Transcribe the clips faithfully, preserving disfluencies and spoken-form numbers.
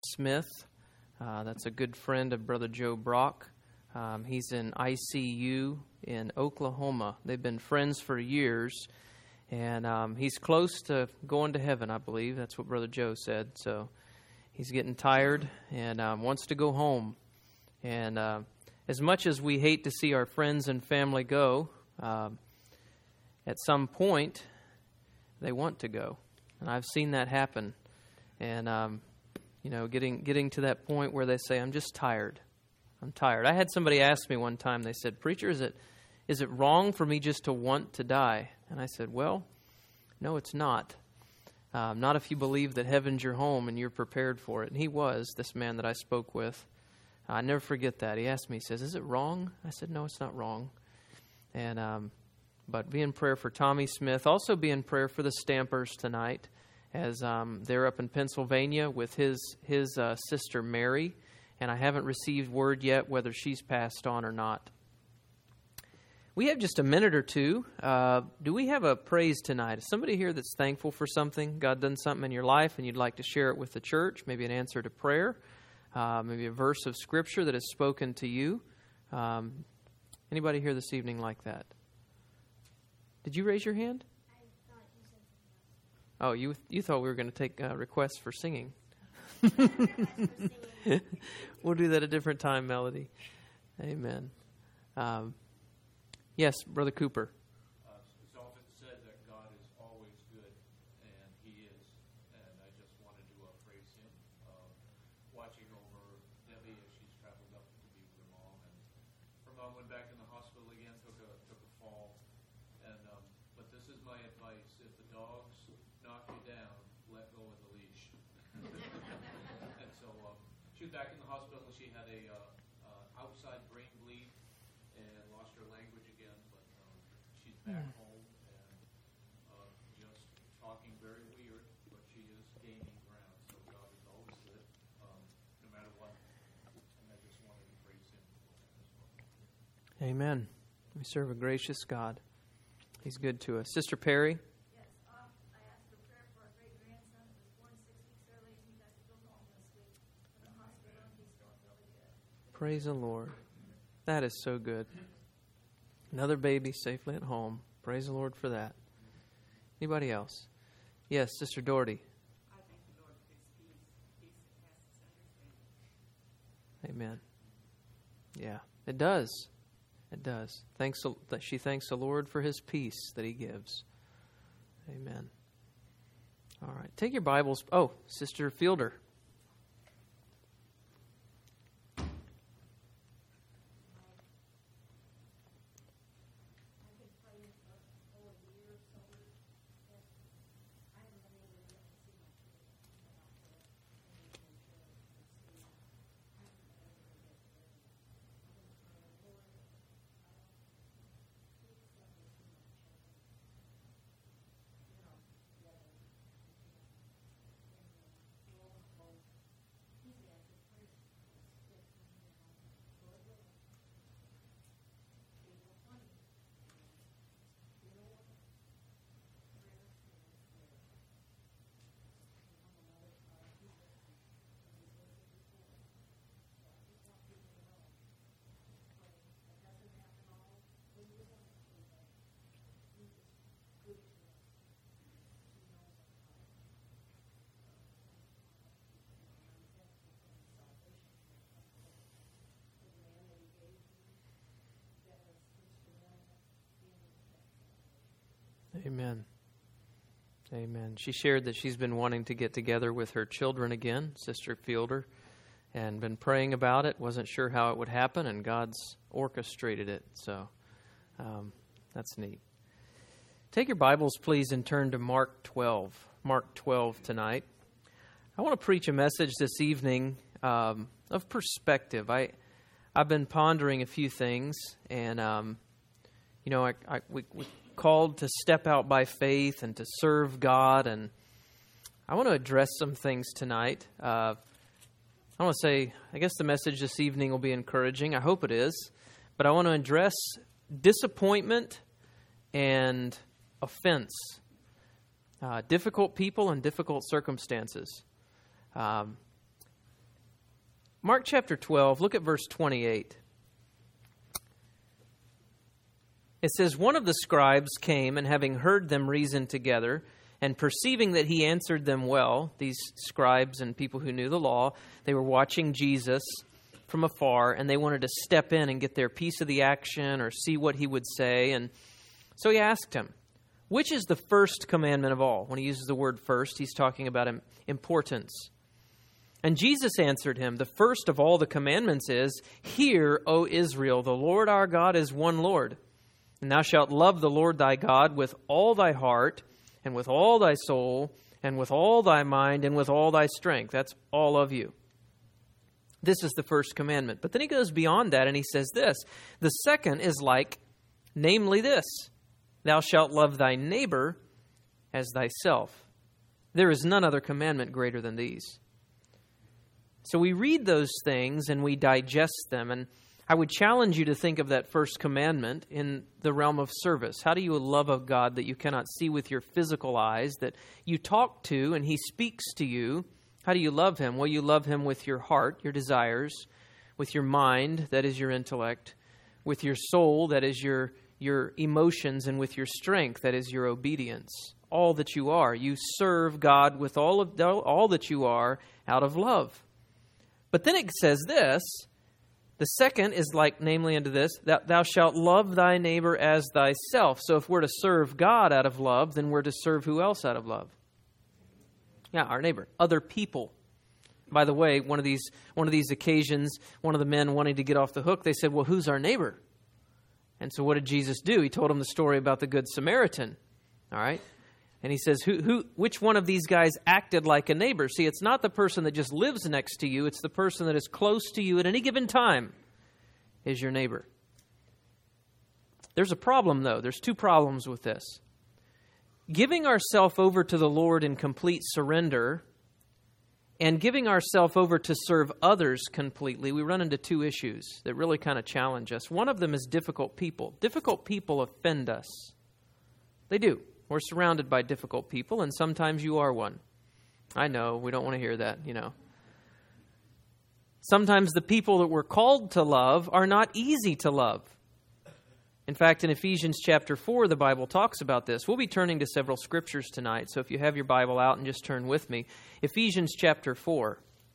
Smith. Uh, that's a good friend of Brother Joe Brock. Um, he's in I C U in Oklahoma. They've been friends for years, and um, he's close to going to heaven, I believe. That's what Brother Joe said. So he's getting tired and um, wants to go home. And uh, as much as we hate to see our friends and family go, uh, at some point, they want to go. And I've seen that happen. And, um, you know, getting getting to that point where they say, I'm just tired. I'm tired. I had somebody ask me one time, they said, Preacher, is it is it wrong for me just to want to die? And I said, well, no, it's not. Um, not if you believe that heaven's your home and you're prepared for it. And he was, this man that I spoke with. I never forget that. He asked me, he says, is it wrong? I said, no, it's not wrong. And um, but be in prayer for Tommy Smith. Also be in prayer for the Stampers tonight, as um, they're up in Pennsylvania with his, his uh, sister Mary. And I haven't received word yet whether she's passed on or not. We have just a minute or two. Uh, do we have a praise tonight? Is somebody here that's thankful for something? God done something in your life and you'd like to share it with the church? Maybe an answer to prayer. Uh, maybe a verse of Scripture that has spoken to you. Um, anybody here this evening like that? Did you raise your hand? I thought you said something else. Oh, you you thought we were going to take uh, requests for singing. We'll do that a different time, Melody. Amen. Um, yes, Brother Cooper. Uh, it's often said that God is always good, and He is. And I just wanted to uh, praise Him, uh, watching over Debbie as she's traveled up to be with her mom. And her mom went back in the hospital again, took a took a fall. And um, but this is my advice: if the dogs knock you down, let go of the leash. And so um, she was back in the hospital. She had a uh, uh, outside brain bleed and lost her language again. But um, she's back Mm. home and uh, just talking very weird, but she is gaining ground. So God is always good, um, no matter what. And I just wanted to praise Him for that as well. Amen. We serve a gracious God. He's good to us. Sister Perry. Yes, um, I asked for prayer for a great grandson that was born six weeks early, and he got to go home this week from the hospital, and he's doing really good. Praise the Lord. That is so good. Another baby safely at home. Praise the Lord for that. Anybody else? Yes, Sister Doherty. I thank the Lord for His peace, peace that passes understanding. Amen. Yeah, it does. It does. Thanks. She thanks the Lord for His peace that He gives. Amen. All right. Take your Bibles. Oh, Sister Fielder. Amen. Amen. She shared that she's been wanting to get together with her children again, Sister Fielder, and been praying about it. Wasn't sure how it would happen, and God's orchestrated it. So um, that's neat. Take your Bibles, please, and turn to Mark twelve. Mark twelve tonight. I want to preach a message this evening um, of perspective. I, I've been pondering a few things, and um, you know, I, I we, we called to step out by faith and to serve God, and I want to address some things tonight. Uh, I want to say, I guess the message this evening will be encouraging. I hope it is, but I want to address disappointment and offense, uh, difficult people and difficult circumstances. Um, Mark chapter twelve, look at verse twenty-eight. It says, one of the scribes came, and having heard them reason together, and perceiving that he answered them well, these scribes and people who knew the law, they were watching Jesus from afar, and they wanted to step in and get their piece of the action or see what he would say. And so he asked him, which is the first commandment of all? When he uses the word first, he's talking about importance. And Jesus answered him, the first of all the commandments is, hear, O Israel, the Lord our God is one Lord. And thou shalt love the Lord thy God with all thy heart, and with all thy soul, and with all thy mind, and with all thy strength. That's all of you. This is the first commandment. But then he goes beyond that and he says this. The second is like, namely this, thou shalt love thy neighbor as thyself. There is none other commandment greater than these. So we read those things and we digest them. And I would challenge you to think of that first commandment in the realm of service. How do you love a God that you cannot see with your physical eyes, that you talk to and he speaks to you? How do you love him? Well, you love him with your heart, your desires, with your mind, that is your intellect, with your soul, that is your, your emotions, and with your strength, that is your obedience. All that you are. You serve God with all of all that you are out of love. But then it says this, the second is like, namely unto this, that thou shalt love thy neighbor as thyself. So if we're to serve God out of love, then we're to serve who else out of love? Yeah, our neighbor, other people. By the way, one of these one of these occasions, one of the men wanting to get off the hook, they said, well, who's our neighbor? And so what did Jesus do? He told them the story about the Good Samaritan. All right? And he says, who, who, which one of these guys acted like a neighbor? See, it's not the person that just lives next to you. It's the person that is close to you at any given time is your neighbor. There's a problem, though. There's two problems with this. Giving ourselves over to the Lord in complete surrender and giving ourselves over to serve others completely, we run into two issues that really kind of challenge us. One of them is difficult people. Difficult people offend us. They do. We're surrounded by difficult people, and sometimes you are one. I know, we don't want to hear that, you know. Sometimes the people that we're called to love are not easy to love. In fact, in Ephesians chapter four, the Bible talks about this. We'll be turning to several scriptures tonight, so if you have your Bible out and just turn with me. Ephesians chapter four.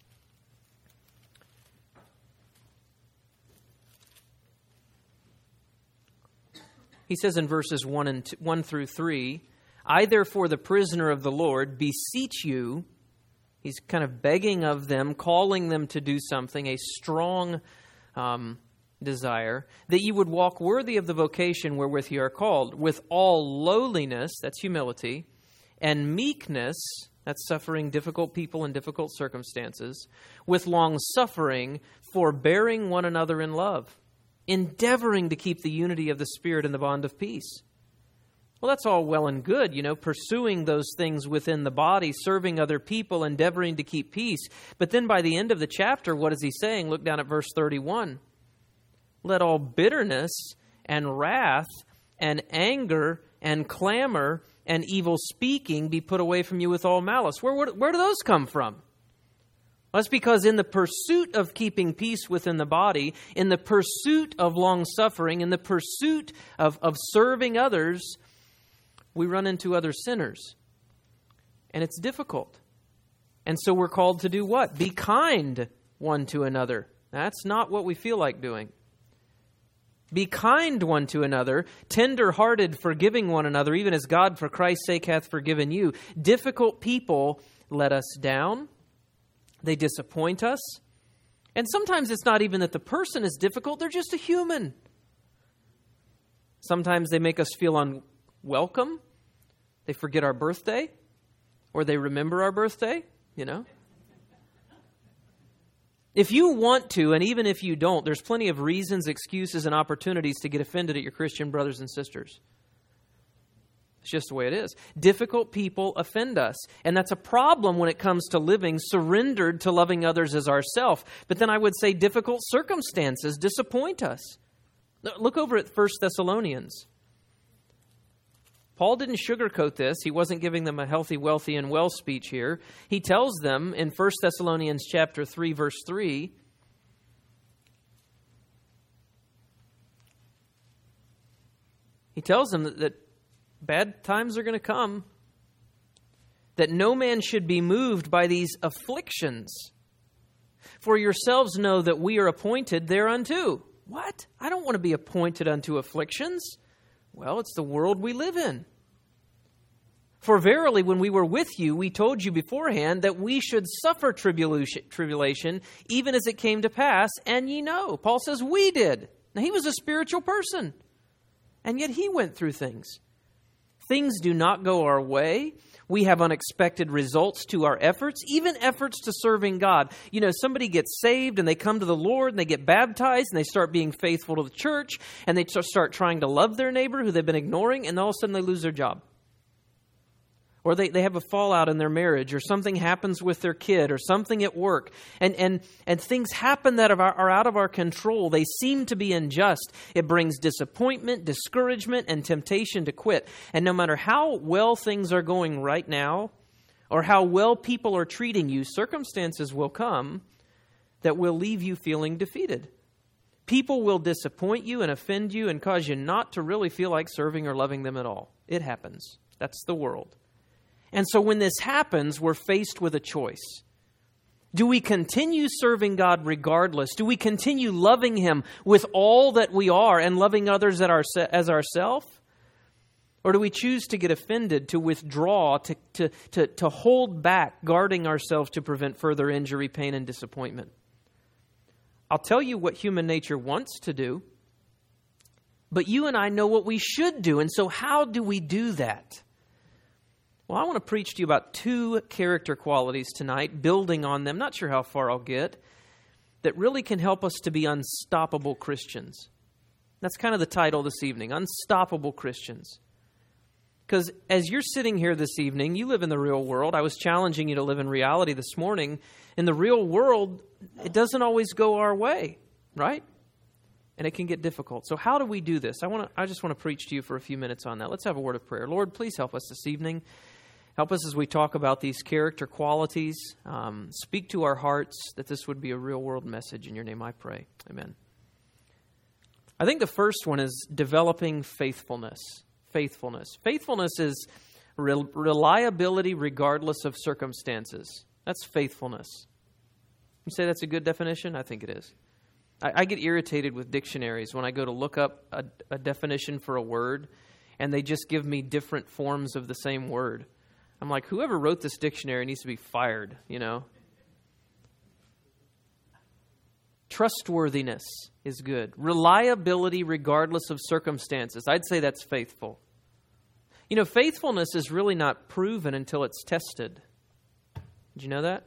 He says in verses one and two, one through three, I therefore, the prisoner of the Lord, beseech you. He's kind of begging of them, calling them to do something, a strong um, desire, that you would walk worthy of the vocation wherewith you are called, with all lowliness, that's humility, and meekness, that's suffering difficult people in difficult circumstances, with long suffering, forbearing one another in love, endeavoring to keep the unity of the Spirit in the bond of peace. Well, that's all well and good, you know, pursuing those things within the body, serving other people, endeavoring to keep peace. But then by the end of the chapter, what is he saying? Look down at verse thirty-one. Let all bitterness and wrath and anger and clamor and evil speaking be put away from you with all malice. Where, where, where do those come from? Well, that's because in the pursuit of keeping peace within the body, in the pursuit of long suffering, in the pursuit of, of serving others, we run into other sinners. And it's difficult. And so we're called to do what? Be kind one to another. That's not what we feel like doing. Be kind one to another, tender-hearted, forgiving one another, even as God for Christ's sake hath forgiven you. Difficult people let us down. They disappoint us. And sometimes it's not even that the person is difficult, they're just a human. Sometimes they make us feel unwelcome. They forget our birthday, or they remember our birthday, you know. If you want to, and even if you don't, there's plenty of reasons, excuses, and opportunities to get offended at your Christian brothers and sisters. It's just the way it is. Difficult people offend us. And that's a problem when it comes to living surrendered to loving others as ourselves. But then I would say difficult circumstances disappoint us. Look over at First Thessalonians. Paul didn't sugarcoat this. He wasn't giving them a healthy, wealthy, and well speech here. He tells them in First Thessalonians chapter three, verse three, He tells them that, that bad times are going to come, that no man should be moved by these afflictions. For yourselves know that we are appointed thereunto. What? I don't want to be appointed unto afflictions. Well, it's the world we live in. For verily, when we were with you, we told you beforehand that we should suffer tribulation, tribulation, even as it came to pass, and ye know. Paul says we did. Now, he was a spiritual person, and yet he went through things. Things do not go our way. We have unexpected results to our efforts, even efforts to serving God. You know, somebody gets saved and they come to the Lord and they get baptized and they start being faithful to the church and they start trying to love their neighbor who they've been ignoring, and all of a sudden they lose their job. Or they, they have a fallout in their marriage, or something happens with their kid, or something at work. And and and things happen that are, are out of our control. They seem to be unjust. It brings disappointment, discouragement, and temptation to quit. And no matter how well things are going right now, or how well people are treating you, circumstances will come that will leave you feeling defeated. People will disappoint you and offend you and cause you not to really feel like serving or loving them at all. It happens. That's the world. And so when this happens, we're faced with a choice. Do we continue serving God regardless? Do we continue loving Him with all that we are and loving others as ourselves? Or do we choose to get offended, to withdraw, to, to, to, to hold back, guarding ourselves to prevent further injury, pain, and disappointment? I'll tell you what human nature wants to do, but you and I know what we should do. And so how do we do that? Well, I want to preach to you about two character qualities tonight, building on them, not sure how far I'll get, that really can help us to be unstoppable Christians. That's kind of the title this evening, Unstoppable Christians. Because as you're sitting here this evening, you live in the real world. I was challenging you to live in reality this morning. In the real world, it doesn't always go our way, right? And it can get difficult. So how do we do this? I want to. I just want to preach to you for a few minutes on that. Let's have a word of prayer. Lord, please help us this evening. Help us as we talk about these character qualities. Um, speak to our hearts that this would be a real-world message. In your name I pray. Amen. I think the first one is developing faithfulness. Faithfulness. Faithfulness is re- reliability regardless of circumstances. That's faithfulness. You say that's a good definition? I think it is. I, I get irritated with dictionaries when I go to look up a, a definition for a word, and they just give me different forms of the same word. I'm like, whoever wrote this dictionary needs to be fired, you know. Trustworthiness is good. Reliability regardless of circumstances. I'd say that's faithful. You know, faithfulness is really not proven until it's tested. Did you know that?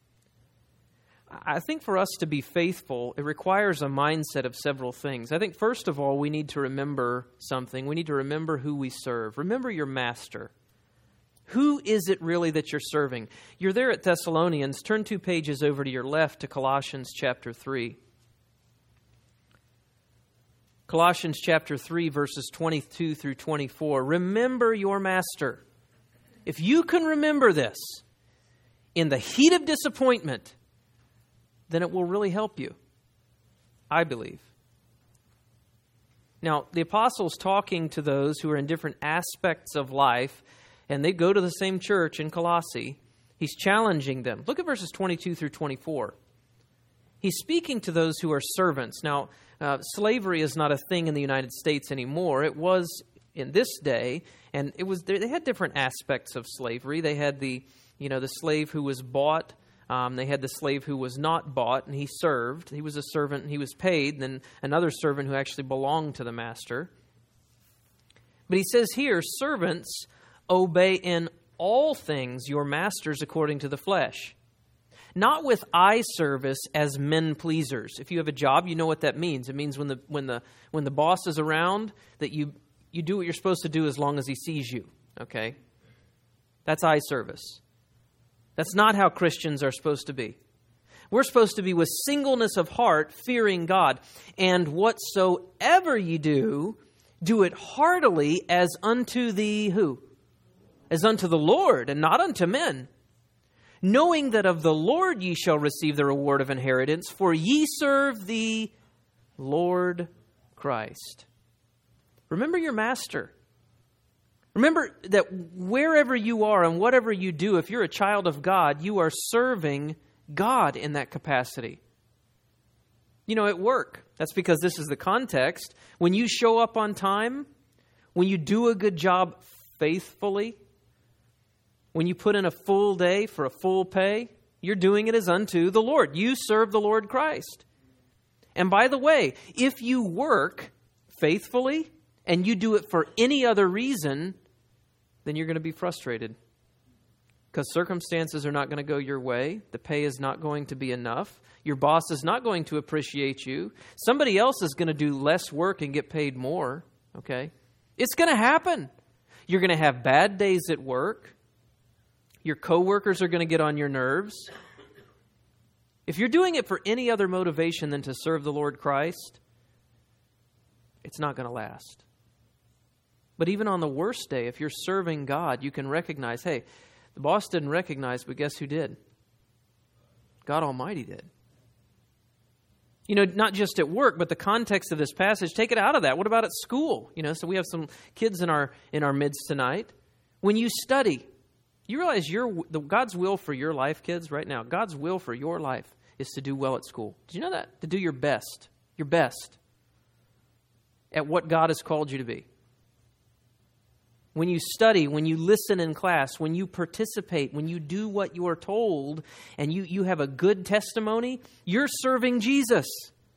I think for us to be faithful, it requires a mindset of several things. I think first of all, we need to remember something. We need to remember who we serve. Remember your master. Who is it really that you're serving? You're there at Thessalonians. Turn two pages over to your left to Colossians chapter three. Colossians chapter three, verses twenty-two through twenty-four. Remember your master. If you can remember this in the heat of disappointment, then it will really help you, I believe. Now, the apostle's talking to those who are in different aspects of life, and they go to the same church in Colossae. He's challenging them. Look at verses twenty-two through twenty-four. He's speaking to those who are servants. Now, uh, slavery is not a thing in the United States anymore. It was in this day, and it was they had different aspects of slavery. They had the, you know, the slave who was bought. Um, they had the slave who was not bought, and he served. He was a servant, and he was paid. And then another servant who actually belonged to the master. But he says here, servants, obey in all things your masters according to the flesh, not with eye service as men pleasers. If you have a job, you know what that means. It means when the when the when the boss is around, that you you do what you're supposed to do as long as he sees you. Okay, that's eye service. That's not how Christians are supposed to be. We're supposed to be with singleness of heart, fearing God, and whatsoever you do, do it heartily as unto the who? As unto the Lord, and not unto men, knowing that of the Lord ye shall receive the reward of inheritance, for ye serve the Lord Christ. Remember your master. Remember that wherever you are and whatever you do, if you're a child of God, you are serving God in that capacity. You know, at work, that's because this is the context. When you show up on time, when you do a good job faithfully, when you put in a full day for a full pay, you're doing it as unto the Lord. You serve the Lord Christ. And by the way, if you work faithfully and you do it for any other reason, then you're going to be frustrated. Because circumstances are not going to go your way. The pay is not going to be enough. Your boss is not going to appreciate you. Somebody else is going to do less work and get paid more. Okay? It's going to happen. You're going to have bad days at work. Your coworkers are going to get on your nerves. If you're doing it for any other motivation than to serve the Lord Christ, it's not going to last. But even on the worst day, if you're serving God, you can recognize, hey, the boss didn't recognize, but guess who did? God Almighty did. You know, not just at work, but the context of this passage, take it out of that. What about at school? You know, so we have some kids in our in our midst tonight. When you study, you realize your the God's will for your life, kids, right now, God's will for your life is to do well at school. Did you know that? To do your best, your best at what God has called you to be. When you study, when you listen in class, when you participate, when you do what you are told, and you, you have a good testimony, you're serving Jesus.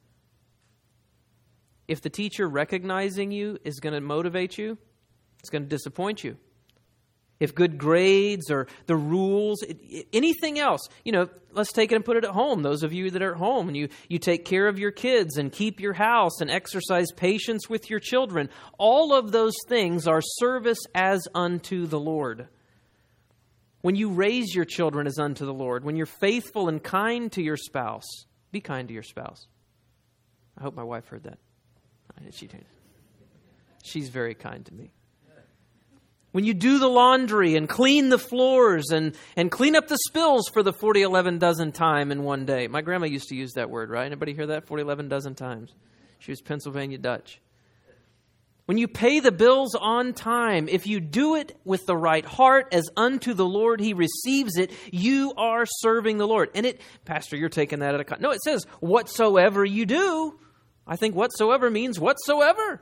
If the teacher recognizing you is going to motivate you, it's going to disappoint you. If good grades or the rules, anything else, you know, let's take it and put it at home. Those of you that are at home and you, you take care of your kids and keep your house and exercise patience with your children. All of those things are service as unto the Lord. When you raise your children as unto the Lord, when you're faithful and kind to your spouse, be kind to your spouse. I hope my wife heard that. She did. She's very kind to me. When you do the laundry and clean the floors and, and clean up the spills for the forty eleven dozen time in one day. My grandma used to use that word, right? Anybody hear that? forty eleven dozen times. She was Pennsylvania Dutch. When you pay the bills on time, if you do it with the right heart as unto the Lord, He receives it, you are serving the Lord. And it, Pastor, you're taking that out of context. No, it says, whatsoever you do. I think whatsoever means whatsoever.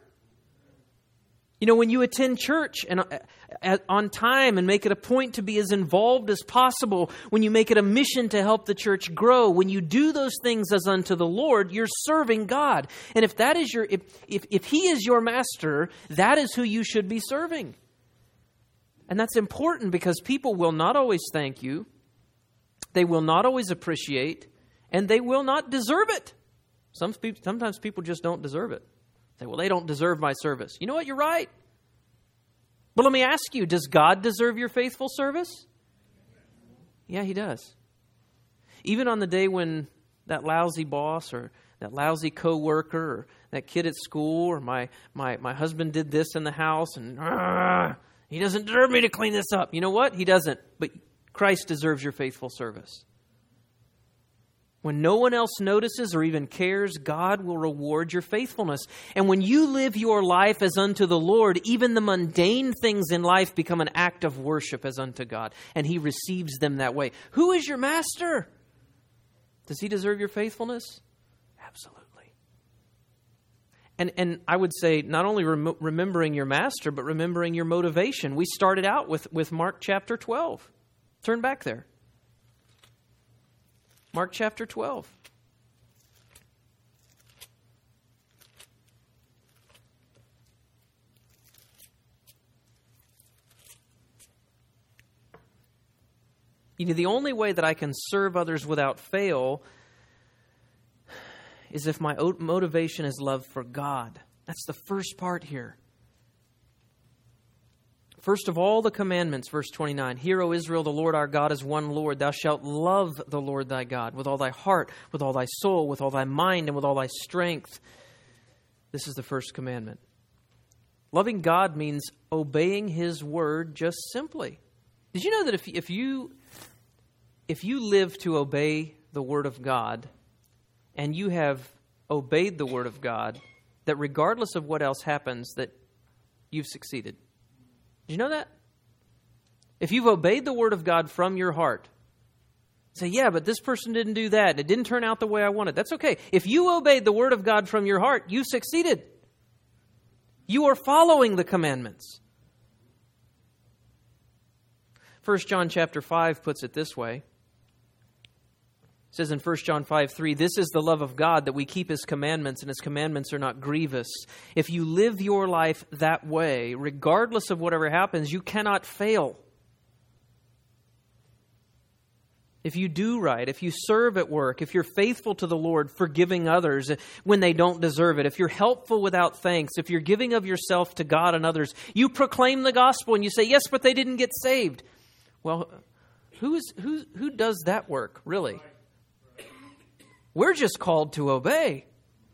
You know, when you attend church and uh, on time and make it a point to be as involved as possible, when you make it a mission to help the church grow, when you do those things as unto the Lord, you're serving God. And if that is your, if, if, if He is your master, that is who you should be serving. And that's important because people will not always thank you. They will not always appreciate, and they will not deserve it. Some people, sometimes people just don't deserve it. Say, well, they don't deserve my service. You know what? You're right. But let me ask you, does God deserve your faithful service? Yeah, He does. Even on the day when that lousy boss or that lousy coworker or that kid at school or my my, my husband did this in the house and uh, he doesn't deserve me to clean this up. You know what? He doesn't. But Christ deserves your faithful service. When no one else notices or even cares, God will reward your faithfulness. And when you live your life as unto the Lord, even the mundane things in life become an act of worship as unto God. And He receives them that way. Who is your master? Does He deserve your faithfulness? Absolutely. And and I would say not only rem- remembering your master, but remembering your motivation. We started out with, with Mark chapter twelve. Turn back there. Mark chapter twelve. You know, the only way that I can serve others without fail is if my motivation is love for God. That's the first part here. First of all the commandments, verse twenty-nine, Hear, O Israel, the Lord our God is one Lord. Thou shalt love the Lord thy God with all thy heart, with all thy soul, with all thy mind, and with all thy strength. This is the first commandment. Loving God means obeying His word just simply. Did you know that if, if you if you live to obey the word of God, and you have obeyed the word of God, that regardless of what else happens, that you've succeeded. Did you know that? If you've obeyed the Word of God from your heart, say, yeah, but this person didn't do that, and it didn't turn out the way I wanted. That's okay. If you obeyed the Word of God from your heart, you've succeeded. You are following the commandments. First John chapter five puts it this way. It says in First John five three, this is the love of God, that we keep His commandments, and His commandments are not grievous. If you live your life that way, regardless of whatever happens, you cannot fail. If you do right, if you serve at work, if you're faithful to the Lord, forgiving others when they don't deserve it, if you're helpful without thanks, if you're giving of yourself to God and others, you proclaim the gospel and you say, yes, but they didn't get saved. Well, who is who who does that work, really? We're just called to obey.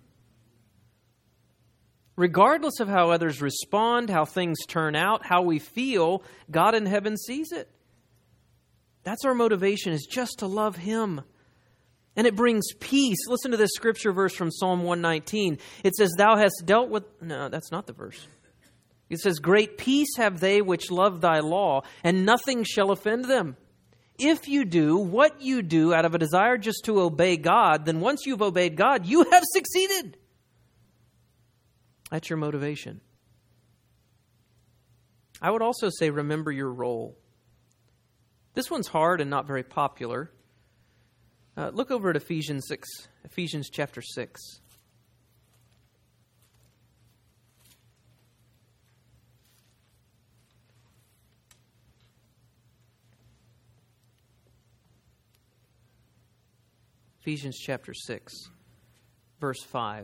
Regardless of how others respond, how things turn out, how we feel, God in heaven sees it. That's our motivation, is just to love Him. And it brings peace. Listen to this scripture verse from Psalm one nineteen. It says, thou hast dealt with... No, that's not the verse. It says, great peace have they which love thy law, and nothing shall offend them. If you do what you do out of a desire just to obey God, then once you've obeyed God, you have succeeded. That's your motivation. I would also say, remember your role. This one's hard and not very popular. Uh, look over at Ephesians six, Ephesians chapter six. Ephesians chapter six, verse five.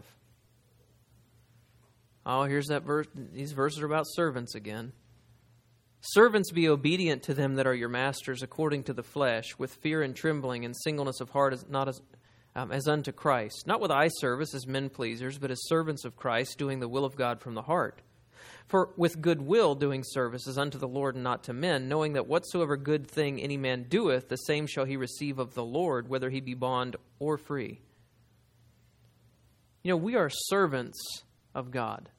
Oh, here's that verse. These verses are about servants again. Servants, be obedient to them that are your masters according to the flesh, with fear and trembling and singleness of heart, as not as um, as unto Christ, not with eye service as men pleasers, but as servants of Christ, doing the will of God from the heart. For with good will doing service as unto the Lord and not to men, knowing that whatsoever good thing any man doeth, the same shall he receive of the Lord, whether he be bond or free. You know, we are servants of God.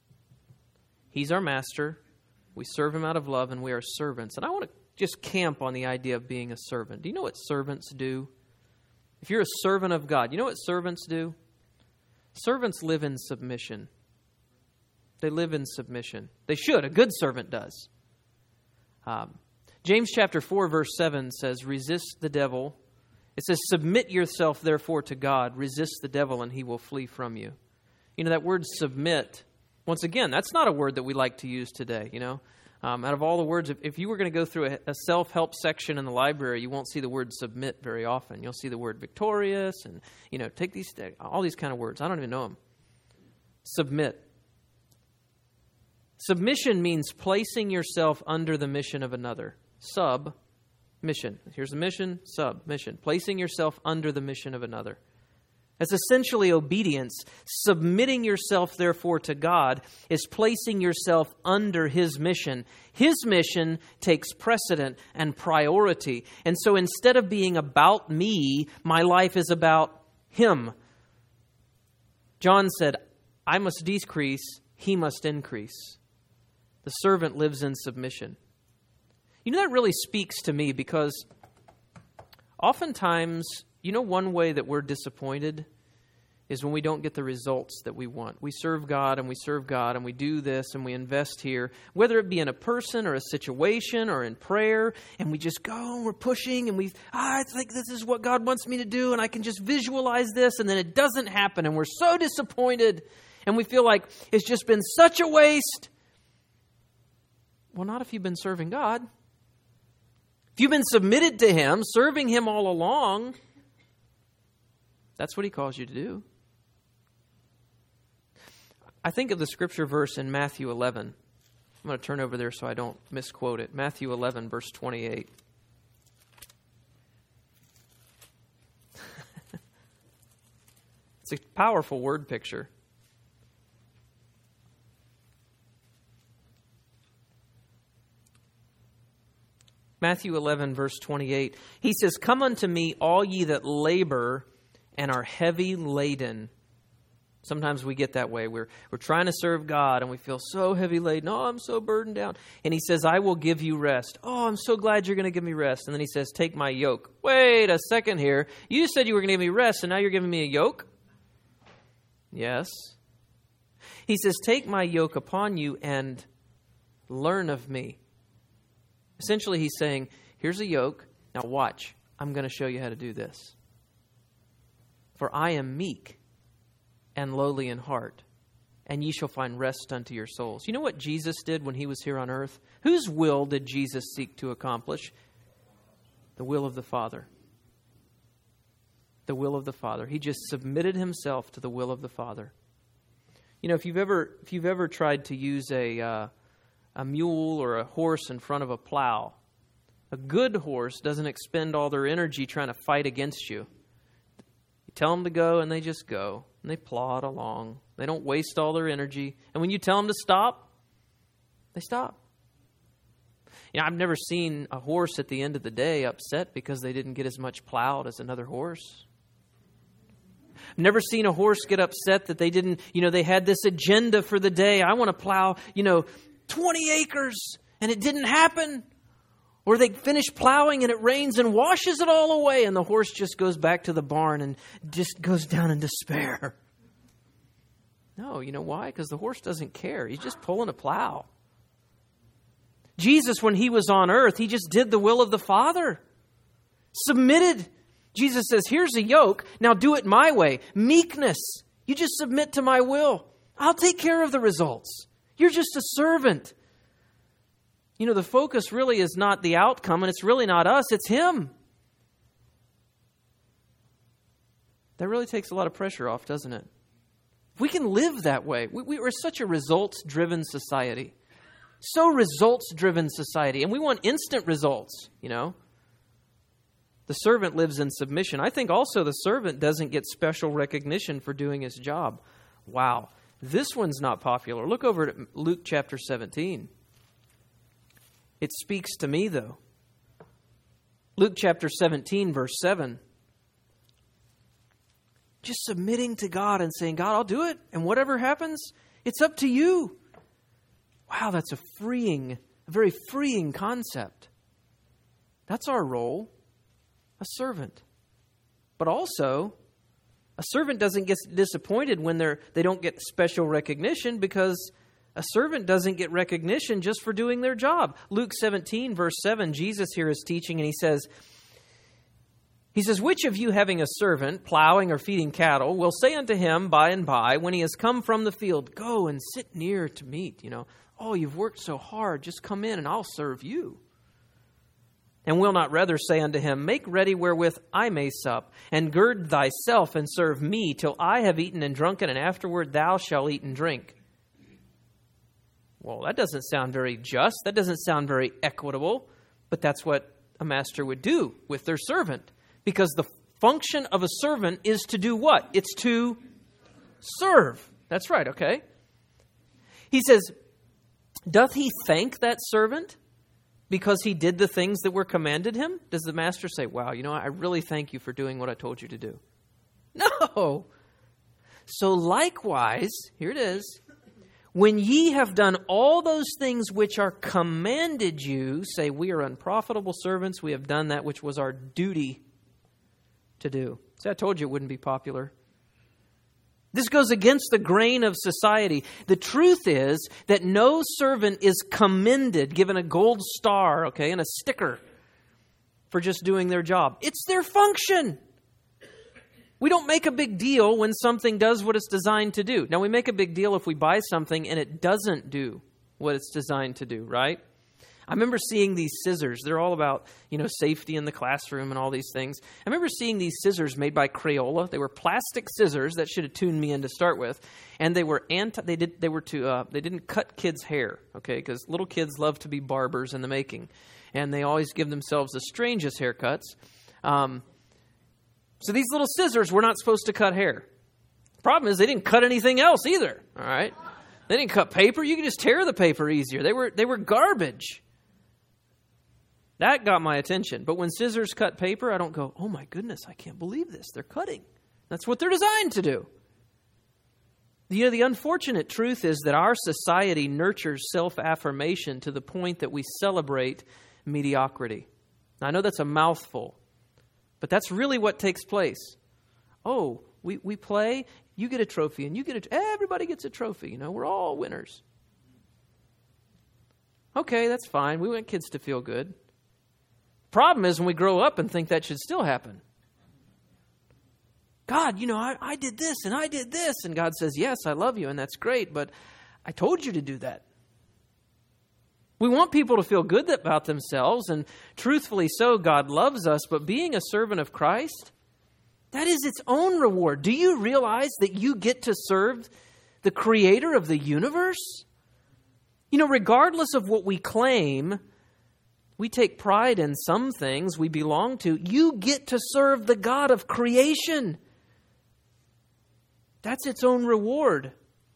He's our master. We serve Him out of love, and we are servants. And I want to just camp on the idea of being a servant. Do you know what servants do? If you're a servant of God, you know what servants do? Servants live in submission. They live in submission. They should. A good servant does. Um, James chapter four, verse seven says, resist the devil. It says, submit yourself therefore to God. Resist the devil, and he will flee from you. You know, that word submit... Once again, that's not a word that we like to use today, you know. Um, out of all the words, if, if you were going to go through a, a self-help section in the library, you won't see the word submit very often. You'll see the word victorious and, you know, take these, all these kind of words. I don't even know them. Submit. Submission means placing yourself under the mission of another. Sub, mission. Here's the mission, sub, mission. Placing yourself under the mission of another. That's essentially obedience. Submitting yourself, therefore, to God is placing yourself under His mission. His mission takes precedent and priority. And so instead of being about me, my life is about Him. John said, I must decrease, He must increase. The servant lives in submission. You know, that really speaks to me because oftentimes... You know, one way that we're disappointed is when we don't get the results that we want. We serve God and we serve God and we do this and we invest here, whether it be in a person or a situation or in prayer, and we just go and we're pushing and we, ah, I think this is what God wants me to do and I can just visualize this, and then it doesn't happen and we're so disappointed and we feel like it's just been such a waste. Well, not if you've been serving God. If you've been submitted to Him, serving Him all along, that's what He calls you to do. I think of the scripture verse in Matthew eleven. I'm going to turn over there so I don't misquote it. Matthew eleven, verse twenty-eight. It's a powerful word picture. Matthew eleven, verse twenty-eight. He says, come unto me, all ye that labor and are heavy laden, Sometimes we get that way. We're, we're trying to serve God and we feel so heavy laden. Oh, I'm so burdened down. And he says, I will give you rest. Oh, I'm so glad you're going to give me rest. And then he says, take my yoke. Wait a second here. You said you were going to give me rest and now you're giving me a yoke? Yes. He says, take my yoke upon you and learn of me. Essentially, he's saying, here's a yoke. Now watch. I'm going to show you how to do this. For I am meek and lowly in heart, and ye shall find rest unto your souls. You know what Jesus did when he was here on earth? Whose will did Jesus seek to accomplish? The will of the Father. The will of the Father. He just submitted himself to the will of the Father. You know, if you've ever if you've ever tried to use a uh, a mule or a horse in front of a plow, a good horse doesn't expend all their energy trying to fight against you. You tell them to go, and they just go. And they plod along. They don't waste all their energy. And when you tell them to stop, they stop. You know, I've never seen a horse at the end of the day upset because they didn't get as much plowed as another horse. I've never seen a horse get upset that they didn't, you know, they had this agenda for the day. I want to plow, you know, twenty acres, and it didn't happen. Or they finish plowing and it rains and washes it all away and the horse just goes back to the barn and just goes down in despair. No, you know why? Because the horse doesn't care. He's just pulling a plow. Jesus, when he was on earth, he just did the will of the Father. Submitted. Jesus says, here's a yoke. Now do it my way. Meekness. You just submit to my will. I'll take care of the results. You're just a servant. You know, the focus really is not the outcome, and it's really not us, it's him. That really takes a lot of pressure off, doesn't it? If we can live that way, we, we are such a results-driven society. So results-driven society, and we want instant results, you know. The servant lives in submission. I think also the servant doesn't get special recognition for doing his job. Wow, this one's not popular. Look over at Luke chapter seventeen. It speaks to me, though. Luke chapter seventeen, verse seven. Just submitting to God and saying, God, I'll do it. And whatever happens, it's up to you. Wow, that's a freeing, a very freeing concept. That's our role, a servant. But also, a servant doesn't get disappointed when they're, they don't get special recognition because a servant doesn't get recognition just for doing their job. Luke seventeen, verse seven, Jesus here is teaching and he says, He says, which of you having a servant plowing or feeding cattle will say unto him by and by, when he has come from the field, go and sit near to meat, you know, oh, you've worked so hard, just come in and I'll serve you. And will not rather say unto him, make ready wherewith I may sup, and gird thyself and serve me till I have eaten and drunken, and afterward thou shalt eat and drink. Well, that doesn't sound very just. That doesn't sound very equitable. But that's what a master would do with their servant. Because the function of a servant is to do what? It's to serve. That's right, okay? He says, doth he thank that servant because he did the things that were commanded him? Does the master say, wow, you know, I really thank you for doing what I told you to do? No. So likewise, here it is, when ye have done all those things which are commanded you, say, we are unprofitable servants, we have done that which was our duty to do. See, I told you it wouldn't be popular. This goes against the grain of society. The truth is that no servant is commended, given a gold star, okay, and a sticker for just doing their job. It's their function. We don't make a big deal when something does what it's designed to do. Now, we make a big deal if we buy something and it doesn't do what it's designed to do, right? I remember seeing these scissors. They're all about, you know, safety in the classroom and all these things. I remember seeing these scissors made by Crayola. They were plastic scissors that should have tuned me in to start with, and they were anti. They did. They were to. Uh, they didn't cut kids' hair, okay? Because little kids love to be barbers in the making, and they always give themselves the strangest haircuts. Um, so these little scissors were not supposed to cut hair. The problem is they didn't cut anything else either. All right, they didn't cut paper. You could just tear the paper easier. They were. They were garbage. That got my attention. But when scissors cut paper, I don't go, oh my goodness, I can't believe this. They're cutting. That's what they're designed to do. You know, the unfortunate truth is that our society nurtures self-affirmation to the point that we celebrate mediocrity. Now, I know that's a mouthful, but that's really what takes place. Oh, we, we play, you get a trophy, and you get a, everybody gets a trophy. You know, we're all winners. Okay, that's fine. We want kids to feel good. Problem is when we grow up and think that should still happen. God, you know, I, I did this and I did this. And God says, yes, I love you and that's great, but I told you to do that. We want people to feel good about themselves, and truthfully so, God loves us, but being a servant of Christ, that is its own reward. Do you realize that you get to serve the Creator of the universe? You know, regardless of what we claim, we take pride in some things we belong to. You get to serve the God of creation. That's its own reward.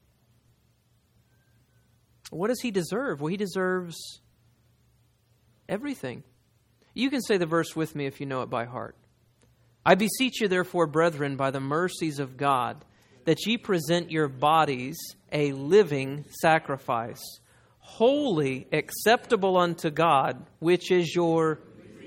What does he deserve? Well, he deserves everything. You can say the verse with me if you know it by heart. I beseech you, therefore, brethren, by the mercies of God, that ye present your bodies a living sacrifice, holy, acceptable unto God, which is your...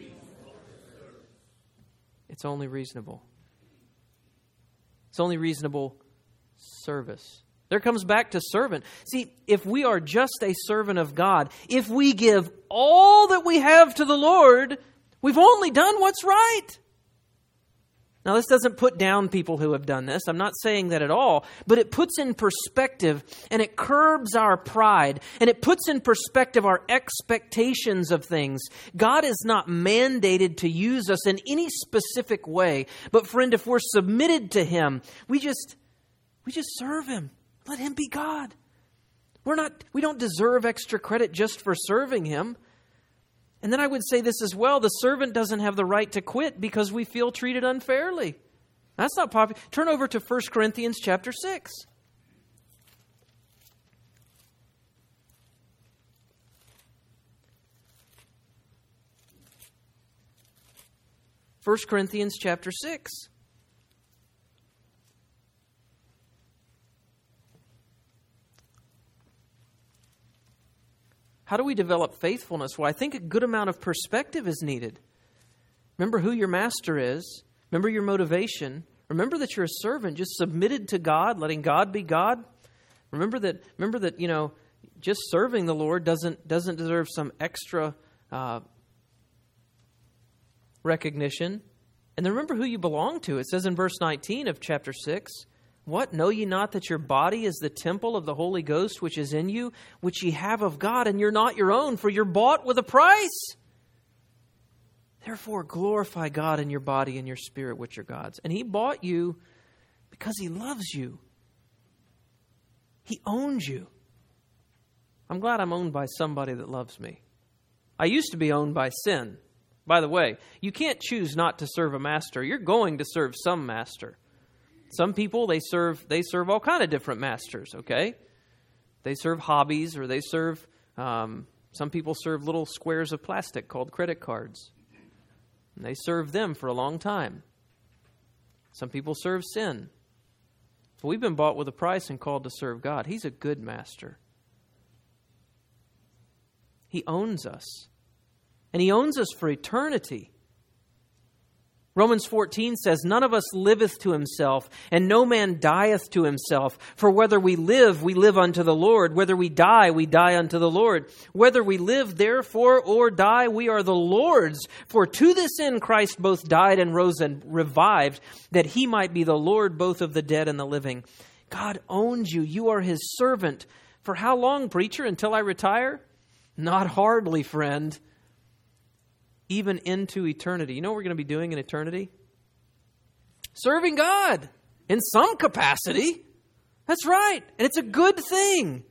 It's only reasonable. It's only reasonable service. There comes back to servant. See, if we are just a servant of God, if we give all that we have to the Lord, we've only done what's right. Now, this doesn't put down people who have done this. I'm not saying that at all. But it puts in perspective, and it curbs our pride, and it puts in perspective our expectations of things. God is not mandated to use us in any specific way. But friend, if we're submitted to Him, we just, we just serve Him. Let Him be God. We're not, we don't deserve extra credit just for serving Him. And then I would say this as well. The servant doesn't have the right to quit because we feel treated unfairly. That's not popular. Turn over to First Corinthians chapter six. First Corinthians chapter six. How do we develop faithfulness? Well, I think a good amount of perspective is needed. Remember who your master is. Remember your motivation. Remember that you're a servant, just submitted to God, letting God be God. Remember that, remember that, you know, just serving the Lord doesn't, doesn't deserve some extra uh, recognition. And then remember who you belong to. It says in verse nineteen of chapter six, what? Know ye not that your body is the temple of the Holy Ghost which is in you, which ye have of God, and you're not your own, for you're bought with a price? Therefore glorify God in your body and your spirit, which are God's. And He bought you because He loves you. He owns you. I'm glad I'm owned by somebody that loves me. I used to be owned by sin. By the way, you can't choose not to serve a master. You're going to serve some master. Some people, they serve they serve all kind of different masters, okay? They serve hobbies, or they serve, um, some people serve little squares of plastic called credit cards. And they serve them for a long time. Some people serve sin. But we've been bought with a price and called to serve God. He's a good master. He owns us. And He owns us for eternity. Romans fourteen says, none of us liveth to himself, and no man dieth to himself. For whether we live, we live unto the Lord. Whether we die, we die unto the Lord. Whether we live, therefore, or die, we are the Lord's. For to this end Christ both died and rose and revived, that He might be the Lord both of the dead and the living. God owns you. You are His servant. For how long, preacher? Until I retire? Not hardly, friend. Even into eternity. You know what we're going to be doing in eternity? Serving God in some capacity. That's right. And it's a good thing.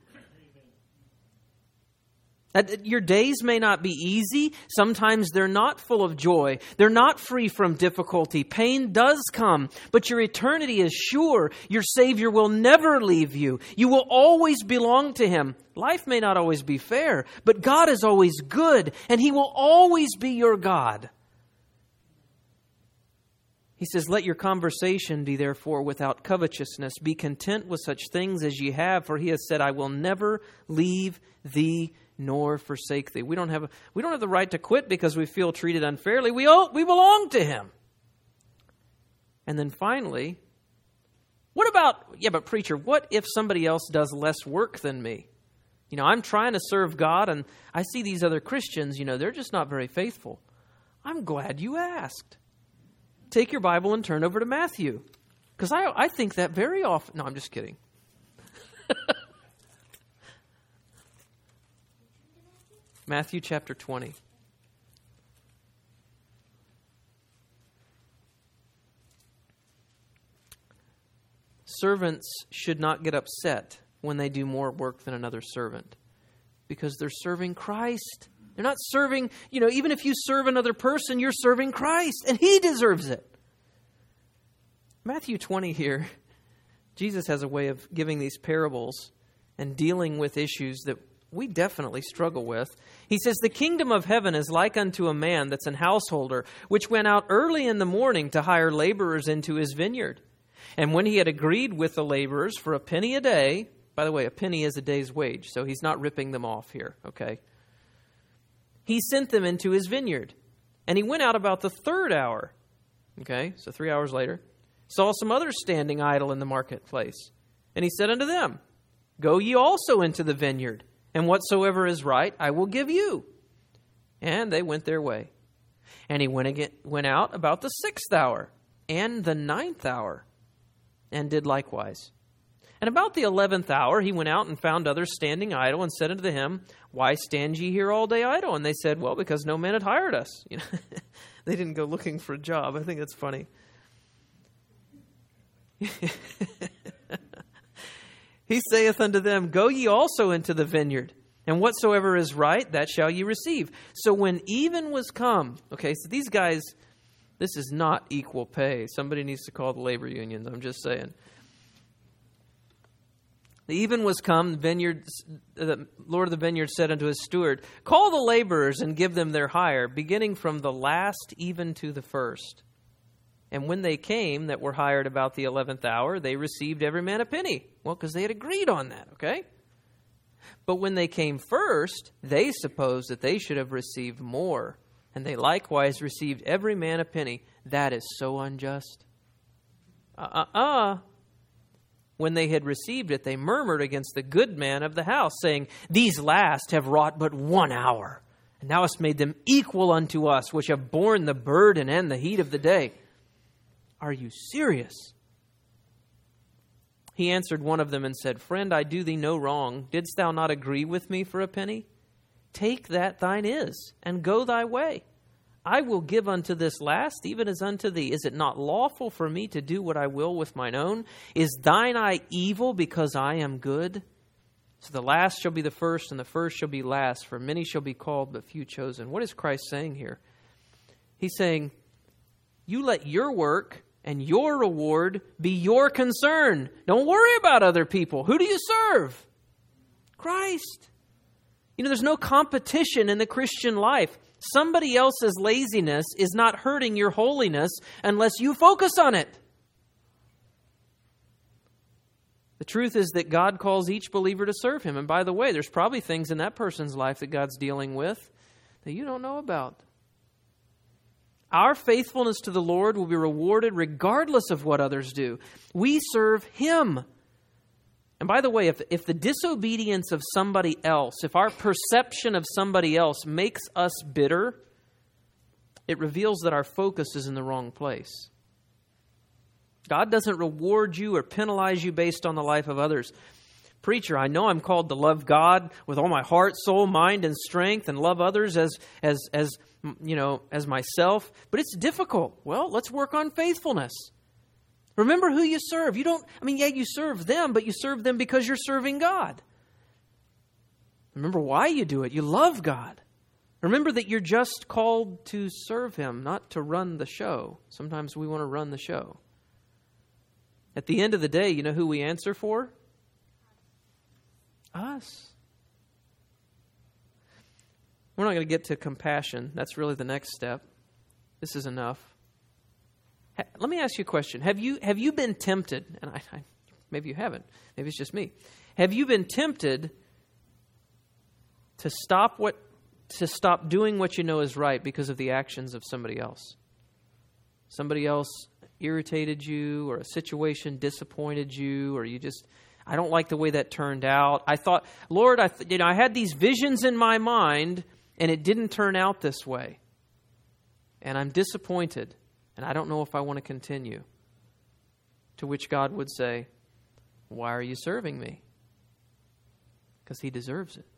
That your days may not be easy. Sometimes they're not full of joy. They're not free from difficulty. Pain does come, but your eternity is sure. Your Savior will never leave you. You will always belong to Him. Life may not always be fair, but God is always good, and He will always be your God. He says, let your conversation be therefore without covetousness. Be content with such things as ye have, for he has said, I will never leave thee nor forsake thee. We don't have a, we don't have the right to quit because we feel treated unfairly. We all, we belong to him. And then finally, what about, yeah, but preacher, what if somebody else does less work than me? You know, I'm trying to serve God and I see these other Christians, you know, they're just not very faithful. I'm glad you asked. Take your Bible and turn over to Matthew. Because I, I think that very often. No, I'm just kidding. Matthew chapter twenty. Servants should not get upset when they do more work than another servant, because they're serving Christ. They're not serving, you know, even if you serve another person, you're serving Christ, and he deserves it. Matthew twenty here, Jesus has a way of giving these parables and dealing with issues that we definitely struggle with. He says, the kingdom of heaven is like unto a man that's an householder, which went out early in the morning to hire laborers into his vineyard. And when he had agreed with the laborers for a penny a day, by the way, a penny is a day's wage, so he's not ripping them off here, okay? He sent them into his vineyard. And he went out about the third hour, okay, so three hours later, saw some others standing idle in the marketplace. And he said unto them, go ye also into the vineyard, and whatsoever is right I will give you. And they went their way. And he went again, went out about the sixth hour, and the ninth hour, and did likewise. And about the eleventh hour he went out and found others standing idle, and said unto them, why stand ye here all day idle? And they said, well, because no man had hired us. You know, they didn't go looking for a job. I think that's funny. He saith unto them, go ye also into the vineyard, and whatsoever is right, that shall ye receive. So when even was come, okay, so these guys, this is not equal pay. Somebody needs to call the labor unions, I'm just saying. The even was come, the vineyard, the Lord of the vineyard said unto his steward, call the laborers and give them their hire, beginning from the last even to the first. And when they came that were hired about the eleventh hour, they received every man a penny. Well, because they had agreed on that, okay? But when they came first, they supposed that they should have received more. And they likewise received every man a penny. That is so unjust. Uh-uh-uh. When they had received it, they murmured against the good man of the house, saying, these last have wrought but one hour, and thou hast made them equal unto us, which have borne the burden and the heat of the day. Are you serious? He answered one of them and said, friend, I do thee no wrong. Didst thou not agree with me for a penny? Take that thine is, and go thy way. I will give unto this last, even as unto thee. Is it not lawful for me to do what I will with mine own? Is thine eye evil because I am good? So the last shall be the first, and the first shall be last, for many shall be called, but few chosen. What is Christ saying here? He's saying, you let your work and your reward be your concern. Don't worry about other people. Who do you serve? Christ. You know, there's no competition in the Christian life. Somebody else's laziness is not hurting your holiness unless you focus on it. The truth is that God calls each believer to serve him. And by the way, there's probably things in that person's life that God's dealing with that you don't know about. Our faithfulness to the Lord will be rewarded regardless of what others do. We serve him. And by the way, if, if the disobedience of somebody else, if our perception of somebody else makes us bitter, it reveals that our focus is in the wrong place. God doesn't reward you or penalize you based on the life of others. Preacher, I know I'm called to love God with all my heart, soul, mind, and strength, and love others as, as, as, you know, as myself, but it's difficult. Well, let's work on faithfulness. Remember who you serve. You don't, I mean, yeah, you serve them, but you serve them because you're serving God. Remember why you do it. You love God. Remember that you're just called to serve him, not to run the show. Sometimes we want to run the show. At the end of the day, you know who we answer for? Us. We're not going to get to compassion. That's really the next step. This is enough. Ha- let me ask you a question. Have you have you been tempted, and I, I, maybe you haven't, maybe it's just me. Have you been tempted to stop what to stop doing what you know is right because of the actions of somebody else? Somebody else irritated you, or a situation disappointed you, or you just, I don't like the way that turned out. I thought, Lord, I th- you know, I had these visions in my mind, and it didn't turn out this way. And I'm disappointed, and I don't know if I want to continue. To which God would say, why are you serving me? Because He deserves it.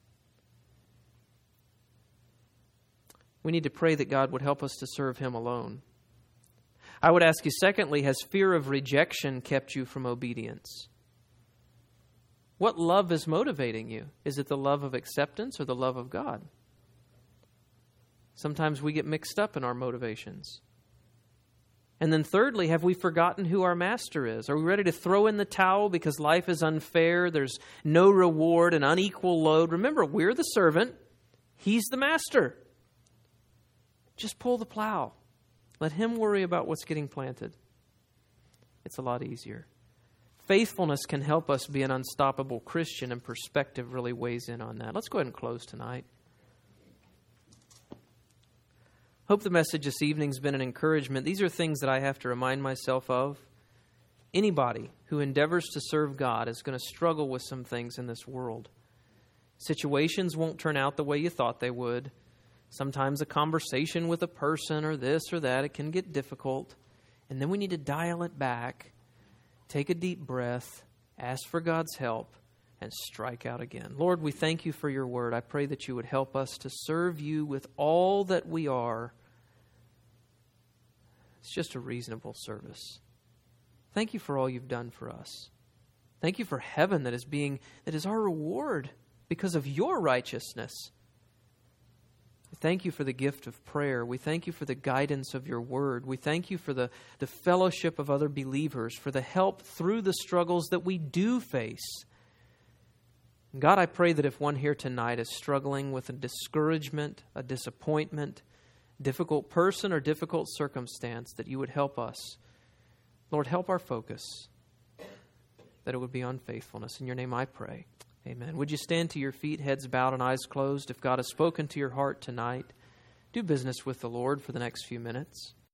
We need to pray that God would help us to serve Him alone. I would ask you, secondly, has fear of rejection kept you from obedience? What love is motivating you? Is it the love of acceptance or the love of God? Sometimes we get mixed up in our motivations. And then thirdly, have we forgotten who our master is? Are we ready to throw in the towel because life is unfair, there's no reward, an unequal load? Remember, we're the servant, He's the master. Just pull the plow. Let Him worry about what's getting planted. It's a lot easier. Faithfulness can help us be an unstoppable Christian, and perspective really weighs in on that. Let's go ahead and close tonight. Hope the message this evening has been an encouragement. These are things that I have to remind myself of. Anybody who endeavors to serve God is going to struggle with some things in this world. Situations won't turn out the way you thought they would. Sometimes a conversation with a person or this or that, it can get difficult. And then we need to dial it back, take a deep breath, ask for God's help, and strike out again. Lord, we thank You for Your word. I pray that You would help us to serve You with all that we are. It's just a reasonable service. Thank You for all You've done for us. Thank You for heaven that is being that is our reward because of Your righteousness. Thank You for the gift of prayer. We thank You for the guidance of Your word. We thank You for the, the fellowship of other believers, for the help through the struggles that we do face. God, I pray that if one here tonight is struggling with a discouragement, a disappointment, difficult person or difficult circumstance, that You would help us. Lord, help our focus, that it would be on faithfulness. In Your name I pray. Amen. Would you stand to your feet, heads bowed and eyes closed? If God has spoken to your heart tonight, do business with the Lord for the next few minutes.